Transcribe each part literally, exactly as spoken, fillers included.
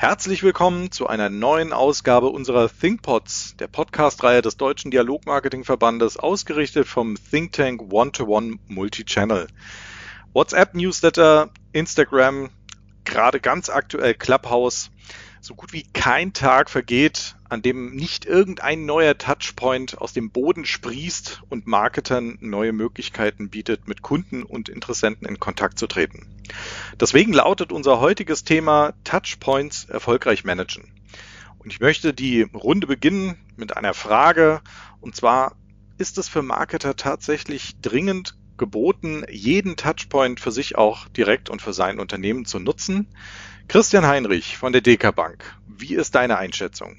Herzlich willkommen zu einer neuen Ausgabe unserer ThinkPods, der Podcast-Reihe des Deutschen Dialogmarketing-Verbandes, ausgerichtet vom Think Tank One-to-One Multichannel. WhatsApp, Newsletter, Instagram, gerade ganz aktuell Clubhouse. So gut wie kein Tag vergeht, an dem nicht irgendein neuer Touchpoint aus dem Boden sprießt und Marketern neue Möglichkeiten bietet, mit Kunden und Interessenten in Kontakt zu treten. Deswegen lautet unser heutiges Thema Touchpoints erfolgreich managen. Und ich möchte die Runde beginnen mit einer Frage, und zwar: Ist es für Marketer tatsächlich dringend geboten, jeden Touchpoint für sich auch direkt und für sein Unternehmen zu nutzen? Christian Heinrich von der D K Bank, wie ist deine Einschätzung?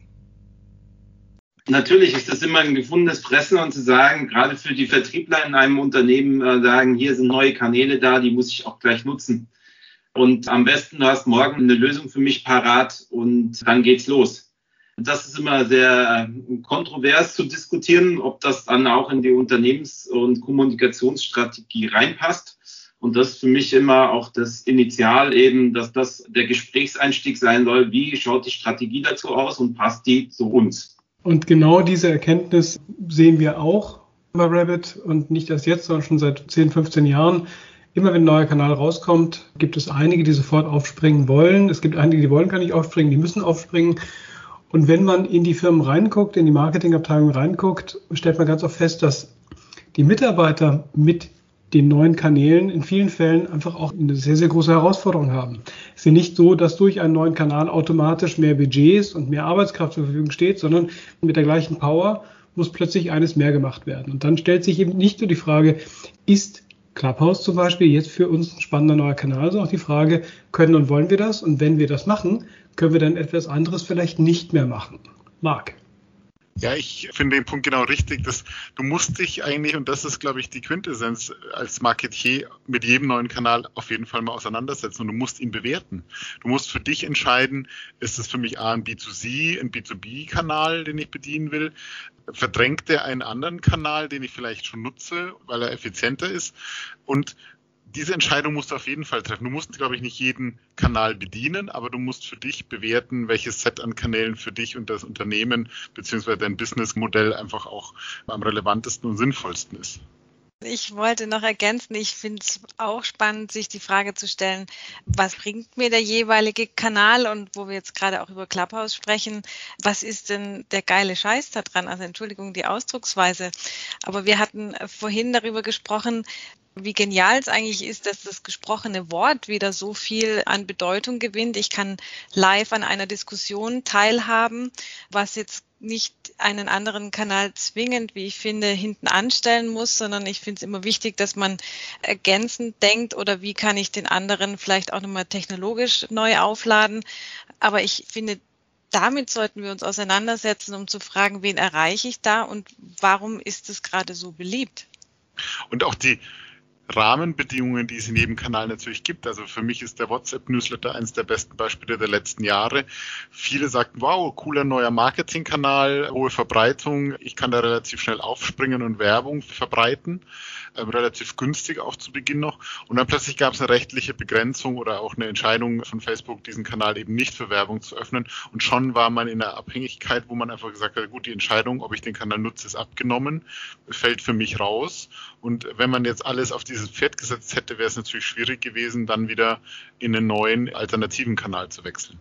Natürlich ist das immer ein gefundenes Fressen, und zu sagen, gerade für die Vertriebler in einem Unternehmen, äh, sagen, hier sind neue Kanäle da, die muss ich auch gleich nutzen. Und am besten, du hast morgen eine Lösung für mich parat und dann geht's los. Und das ist immer sehr äh, kontrovers zu diskutieren, ob das dann auch in die Unternehmens- und Kommunikationsstrategie reinpasst. Und das ist für mich immer auch das Initial eben, dass das der Gesprächseinstieg sein soll. Wie schaut die Strategie dazu aus und passt die zu uns? Und genau diese Erkenntnis sehen wir auch bei Rabbit, und nicht erst jetzt, sondern schon seit zehn, fünfzehn Jahren. Immer wenn ein neuer Kanal rauskommt, gibt es einige, die sofort aufspringen wollen. Es gibt einige, die wollen gar nicht aufspringen, die müssen aufspringen. Und wenn man in die Firmen reinguckt, in die Marketingabteilung reinguckt, stellt man ganz oft fest, dass die Mitarbeiter mit den neuen Kanälen in vielen Fällen einfach auch eine sehr, sehr große Herausforderung haben. Es ist ja nicht so, dass durch einen neuen Kanal automatisch mehr Budgets und mehr Arbeitskraft zur Verfügung steht, sondern mit der gleichen Power muss plötzlich eines mehr gemacht werden. Und dann stellt sich eben nicht nur die Frage, ist Clubhouse zum Beispiel jetzt für uns ein spannender neuer Kanal, sondern auch die Frage, können und wollen wir das? Und wenn wir das machen, können wir dann etwas anderes vielleicht nicht mehr machen. Marc? Ja, ich finde den Punkt genau richtig, dass du musst dich eigentlich, und das ist, glaube ich, die Quintessenz als Marketier, mit jedem neuen Kanal auf jeden Fall mal auseinandersetzen, und du musst ihn bewerten. Du musst für dich entscheiden, ist es für mich A, ein B zwei C, ein B zwei B-Kanal, den ich bedienen will? Verdrängt der einen anderen Kanal, den ich vielleicht schon nutze, weil er effizienter ist? Und diese Entscheidung musst du auf jeden Fall treffen. Du musst, glaube ich, nicht jeden Kanal bedienen, aber du musst für dich bewerten, welches Set an Kanälen für dich und das Unternehmen bzw. dein Businessmodell einfach auch am relevantesten und sinnvollsten ist. Ich wollte noch ergänzen, ich finde es auch spannend, sich die Frage zu stellen, was bringt mir der jeweilige Kanal, und wo wir jetzt gerade auch über Clubhouse sprechen, was ist denn der geile Scheiß da dran? Also Entschuldigung, die Ausdrucksweise. Aber wir hatten vorhin darüber gesprochen, wie genial es eigentlich ist, dass das gesprochene Wort wieder so viel an Bedeutung gewinnt. Ich kann live an einer Diskussion teilhaben, was jetzt nicht einen anderen Kanal zwingend, wie ich finde, hinten anstellen muss, sondern ich finde es immer wichtig, dass man ergänzend denkt, oder wie kann ich den anderen vielleicht auch nochmal technologisch neu aufladen. Aber ich finde, damit sollten wir uns auseinandersetzen, um zu fragen, wen erreiche ich da und warum ist es gerade so beliebt? Und auch die Rahmenbedingungen, die es in jedem Kanal natürlich gibt. Also für mich ist der WhatsApp-Newsletter eines der besten Beispiele der letzten Jahre. Viele sagten, wow, cooler neuer Marketingkanal, hohe Verbreitung. Ich kann da relativ schnell aufspringen und Werbung verbreiten. Ähm, relativ günstig auch zu Beginn noch. Und dann plötzlich gab es eine rechtliche Begrenzung oder auch eine Entscheidung von Facebook, diesen Kanal eben nicht für Werbung zu öffnen. Und schon war man in einer Abhängigkeit, wo man einfach gesagt hat, gut, die Entscheidung, ob ich den Kanal nutze, ist abgenommen, fällt für mich raus. Und wenn man jetzt alles auf dieses Pferd gesetzt hätte, wäre es natürlich schwierig gewesen, dann wieder in einen neuen alternativen Kanal zu wechseln.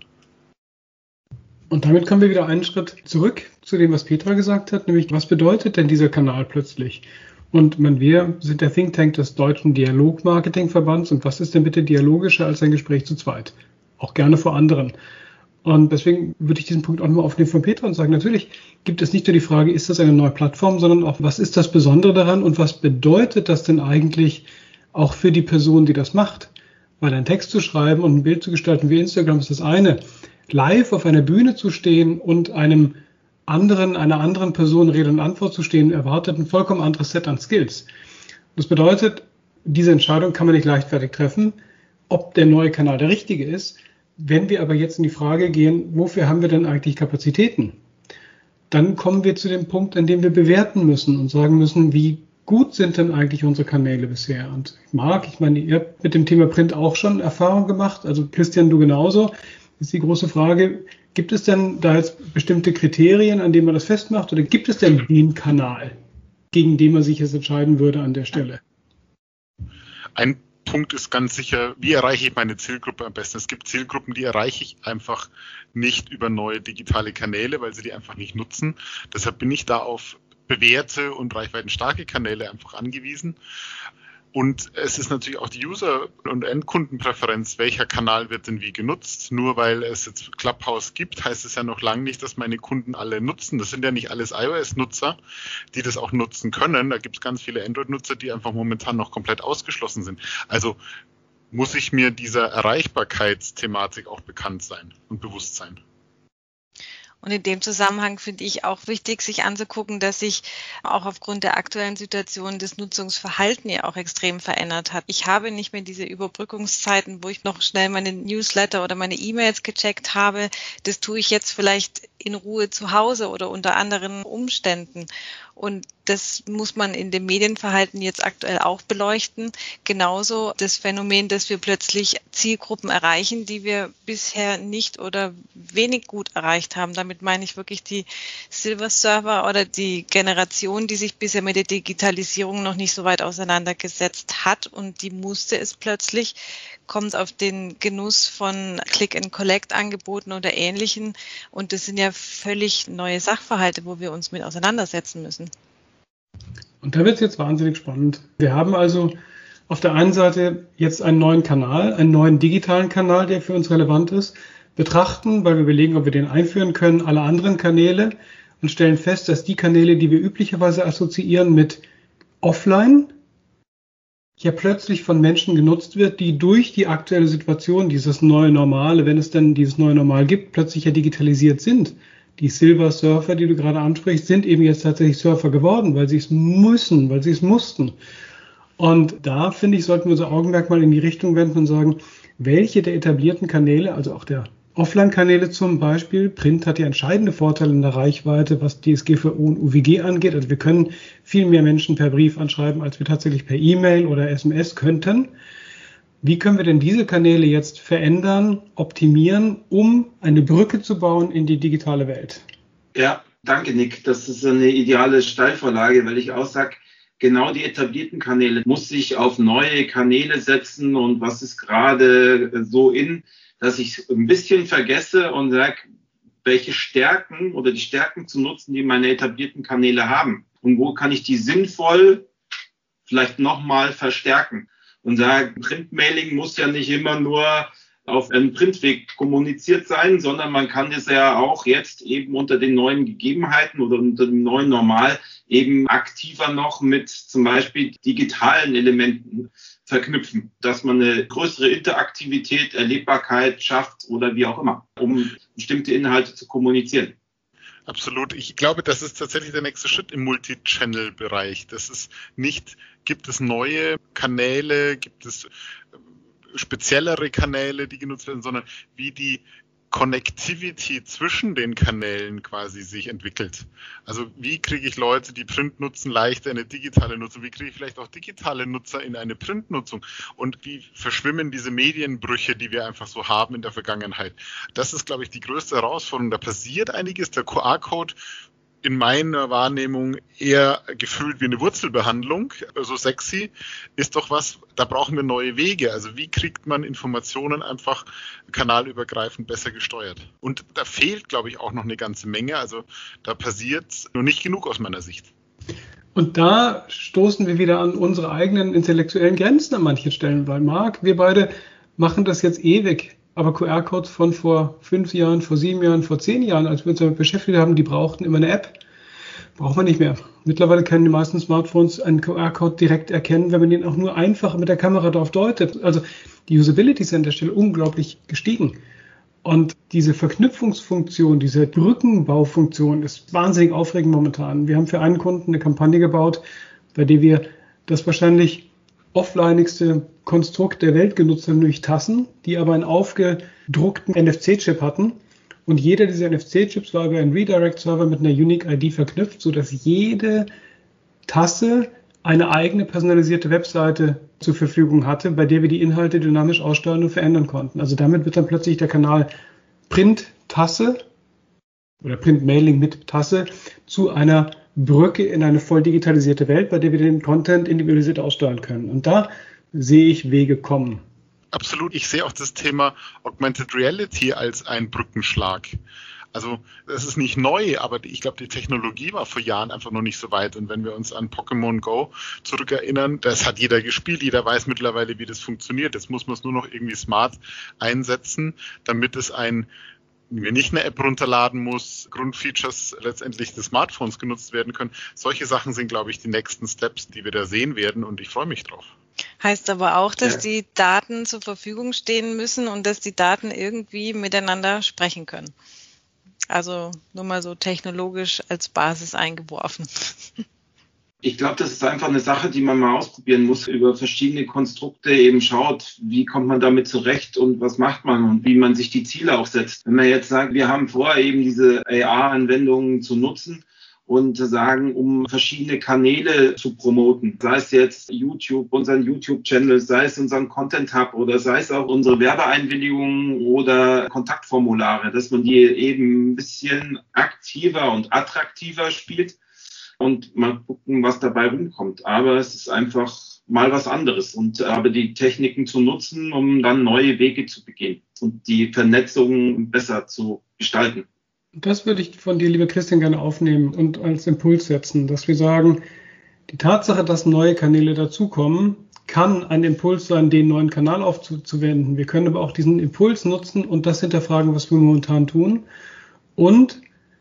Und damit kommen wir wieder einen Schritt zurück zu dem, was Petra gesagt hat, nämlich was bedeutet denn dieser Kanal plötzlich? Und man, wir sind der Think Tank des Deutschen Dialogmarketing-Verbands, und was ist denn bitte dialogischer als ein Gespräch zu zweit? Auch gerne vor anderen. Und deswegen würde ich diesen Punkt auch nochmal aufnehmen von Petra und sagen, natürlich gibt es nicht nur die Frage, ist das eine neue Plattform, sondern auch, was ist das Besondere daran und was bedeutet das denn eigentlich auch für die Person, die das macht? Weil einen Text zu schreiben und ein Bild zu gestalten wie Instagram ist das eine. Live auf einer Bühne zu stehen und einem anderen, einer anderen Person Rede und Antwort zu stehen, erwartet ein vollkommen anderes Set an Skills. Das bedeutet, diese Entscheidung kann man nicht leichtfertig treffen, ob der neue Kanal der richtige ist. Wenn wir aber jetzt in die Frage gehen, wofür haben wir denn eigentlich Kapazitäten? Dann kommen wir zu dem Punkt, an dem wir bewerten müssen und sagen müssen, wie gut sind denn eigentlich unsere Kanäle bisher? Und Marc, ich meine, ihr habt mit dem Thema Print auch schon Erfahrung gemacht, also Christian, du genauso. ist die große Frage, gibt es denn da jetzt bestimmte Kriterien, an denen man das festmacht, oder gibt es denn den Kanal, gegen den man sich jetzt entscheiden würde an der Stelle? Ein Punkt ist ganz sicher, wie erreiche ich meine Zielgruppe am besten? Es gibt Zielgruppen, die erreiche ich einfach nicht über neue digitale Kanäle, weil sie die einfach nicht nutzen. Deshalb bin ich da auf bewährte und reichweitenstarke Kanäle einfach angewiesen. Und es ist natürlich auch die User- und Endkundenpräferenz, welcher Kanal wird denn wie genutzt. Nur weil es jetzt Clubhouse gibt, heißt es ja noch lange nicht, dass meine Kunden alle nutzen. Das sind ja nicht alles iOS-Nutzer, die das auch nutzen können. Da gibt es ganz viele Android-Nutzer, die einfach momentan noch komplett ausgeschlossen sind. Also muss ich mir dieser Erreichbarkeitsthematik auch bekannt sein und bewusst sein. Und in dem Zusammenhang finde ich auch wichtig, sich anzugucken, dass sich auch aufgrund der aktuellen Situation das Nutzungsverhalten ja auch extrem verändert hat. Ich habe nicht mehr diese Überbrückungszeiten, wo ich noch schnell meine Newsletter oder meine E-Mails gecheckt habe. Das tue ich jetzt vielleicht in Ruhe zu Hause oder unter anderen Umständen. Und das muss man in dem Medienverhalten jetzt aktuell auch beleuchten. Genauso das Phänomen, dass wir plötzlich Zielgruppen erreichen, die wir bisher nicht oder wenig gut erreicht haben. Damit meine ich wirklich die Silver-Server oder die Generation, die sich bisher mit der Digitalisierung noch nicht so weit auseinandergesetzt hat. Und die musste es plötzlich, kommt auf den Genuss von Click-and-Collect-Angeboten oder Ähnlichen. Und das sind ja völlig neue Sachverhalte, wo wir uns mit auseinandersetzen müssen. Und da wird es jetzt wahnsinnig spannend. Wir haben also auf der einen Seite jetzt einen neuen Kanal, einen neuen digitalen Kanal, der für uns relevant ist, betrachten, weil wir überlegen, ob wir den einführen können, alle anderen Kanäle und stellen fest, dass die Kanäle, die wir üblicherweise assoziieren mit Offline, ja plötzlich von Menschen genutzt wird, die durch die aktuelle Situation, dieses neue Normale, wenn es denn dieses neue Normal gibt, plötzlich ja digitalisiert sind. Die Silver-Surfer, die du gerade ansprichst, sind eben jetzt tatsächlich Surfer geworden, weil sie es müssen, weil sie es mussten. Und da, finde ich, sollten wir unser Augenmerk mal in die Richtung wenden und sagen, welche der etablierten Kanäle, also auch der Offline-Kanäle zum Beispiel, Print hat ja entscheidende Vorteile in der Reichweite, was D S G V O und U W G angeht. Also wir können viel mehr Menschen per Brief anschreiben, als wir tatsächlich per E-Mail oder S M S könnten. Wie können wir denn diese Kanäle jetzt verändern, optimieren, um eine Brücke zu bauen in die digitale Welt? Ja, danke Nick. Das ist eine ideale Steilvorlage, weil ich auch sage, genau die etablierten Kanäle muss ich auf neue Kanäle setzen. Und was ist gerade so in, dass ich ein bisschen vergesse und sage, welche Stärken oder die Stärken zu nutzen, die meine etablierten Kanäle haben. Und wo kann ich die sinnvoll vielleicht nochmal verstärken? Und sagen, Printmailing muss ja nicht immer nur auf einem Printweg kommuniziert sein, sondern man kann es ja auch jetzt eben unter den neuen Gegebenheiten oder unter dem neuen Normal eben aktiver noch mit zum Beispiel digitalen Elementen verknüpfen, dass man eine größere Interaktivität, Erlebbarkeit schafft oder wie auch immer, um bestimmte Inhalte zu kommunizieren. Absolut. Ich glaube, das ist tatsächlich der nächste Schritt im Multi-Channel-Bereich. Das ist nicht, gibt es neue Kanäle, gibt es speziellere Kanäle, die genutzt werden, sondern wie die Connectivity zwischen den Kanälen quasi sich entwickelt. Also wie kriege ich Leute, die Print nutzen, leichter in eine digitale Nutzung? Wie kriege ich vielleicht auch digitale Nutzer in eine Printnutzung? Und wie verschwimmen diese Medienbrüche, die wir einfach so haben in der Vergangenheit? Das ist, glaube ich, die größte Herausforderung. Da passiert einiges. Der Q R-Code in meiner Wahrnehmung eher gefühlt wie eine Wurzelbehandlung, so sexy, ist doch was, da brauchen wir neue Wege. Also wie kriegt man Informationen einfach kanalübergreifend besser gesteuert? Und da fehlt, glaube ich, auch noch eine ganze Menge. Also da passiert nur nicht genug aus meiner Sicht. Und da stoßen wir wieder an unsere eigenen intellektuellen Grenzen an manchen Stellen, weil Marc, wir beide machen das jetzt ewig. Aber Q R-Codes von vor fünf Jahren, vor sieben Jahren, vor zehn Jahren, als wir uns damit beschäftigt haben, die brauchten immer eine App. Braucht man nicht mehr. Mittlerweile können die meisten Smartphones einen Q R-Code direkt erkennen, wenn man den auch nur einfach mit der Kamera drauf deutet. Also die Usability ist an der Stelle unglaublich gestiegen. Und diese Verknüpfungsfunktion, diese Brückenbaufunktion ist wahnsinnig aufregend momentan. Wir haben für einen Kunden eine Kampagne gebaut, bei der wir das wahrscheinlich offlineigste Konstrukt der Welt genutzt haben, nämlich Tassen, die aber einen aufgedruckten N F C-Chip hatten. Und jeder dieser N F C-Chips war über einen Redirect-Server mit einer Unique I D verknüpft, sodass jede Tasse eine eigene personalisierte Webseite zur Verfügung hatte, bei der wir die Inhalte dynamisch aussteuern und verändern konnten. Also damit wird dann plötzlich der Kanal Print-Tasse oder Print-Mailing mit Tasse zu einer Brücke in eine voll digitalisierte Welt, bei der wir den Content individualisiert aussteuern können. Und da sehe ich Wege kommen. Absolut. Ich sehe auch das Thema Augmented Reality als einen Brückenschlag. Also das ist nicht neu, aber ich glaube, die Technologie war vor Jahren einfach noch nicht so weit. Und wenn wir uns an Pokémon Go zurückerinnern, das hat jeder gespielt, jeder weiß mittlerweile, wie das funktioniert. Jetzt muss man es nur noch irgendwie smart einsetzen, damit es ein mir nicht eine App runterladen muss, Grundfeatures letztendlich des Smartphones genutzt werden können. Solche Sachen sind, glaube ich, die nächsten Steps, die wir da sehen werden, und ich freue mich drauf. Heißt aber auch, dass Ja. die Daten zur Verfügung stehen müssen und dass die Daten irgendwie miteinander sprechen können. Also nur mal so technologisch als Basis eingeworfen. Ich glaube, das ist einfach eine Sache, die man mal ausprobieren muss, über verschiedene Konstrukte eben schaut, wie kommt man damit zurecht und was macht man und wie man sich die Ziele auch setzt. Wenn man jetzt sagt, wir haben vor, eben diese A R-Anwendungen zu nutzen und zu sagen, um verschiedene Kanäle zu promoten, sei es jetzt YouTube, unseren YouTube-Channel, sei es unseren Content-Hub oder sei es auch unsere Werbeeinwilligungen oder Kontaktformulare, dass man die eben ein bisschen aktiver und attraktiver spielt. Und mal gucken, was dabei rumkommt. Aber es ist einfach mal was anderes. Und aber die Techniken zu nutzen, um dann neue Wege zu begehen und die Vernetzung besser zu gestalten. Das würde ich von dir, lieber Christian, gerne aufnehmen und als Impuls setzen, dass wir sagen, die Tatsache, dass neue Kanäle dazukommen, kann ein Impuls sein, den neuen Kanal aufzuwenden. Wir können aber auch diesen Impuls nutzen und das hinterfragen, was wir momentan tun. Und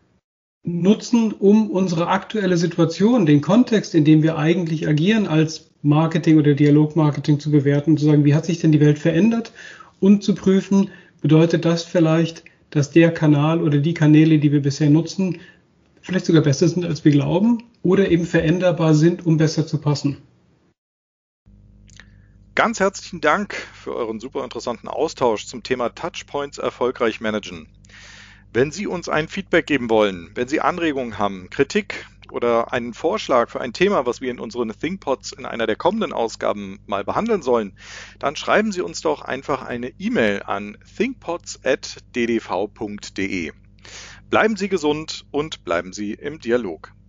nutzen, um unsere aktuelle Situation, den Kontext, in dem wir eigentlich agieren, als Marketing oder Dialogmarketing zu bewerten, zu sagen, wie hat sich denn die Welt verändert und zu prüfen, bedeutet das vielleicht, dass der Kanal oder die Kanäle, die wir bisher nutzen, vielleicht sogar besser sind, als wir glauben oder eben veränderbar sind, um besser zu passen. Ganz herzlichen Dank für euren super interessanten Austausch zum Thema Touchpoints erfolgreich managen. Wenn Sie uns ein Feedback geben wollen, wenn Sie Anregungen haben, Kritik oder einen Vorschlag für ein Thema, was wir in unseren ThinkPods in einer der kommenden Ausgaben mal behandeln sollen, dann schreiben Sie uns doch einfach eine E-Mail an thinkpods at d d v punkt d e. Bleiben Sie gesund und bleiben Sie im Dialog.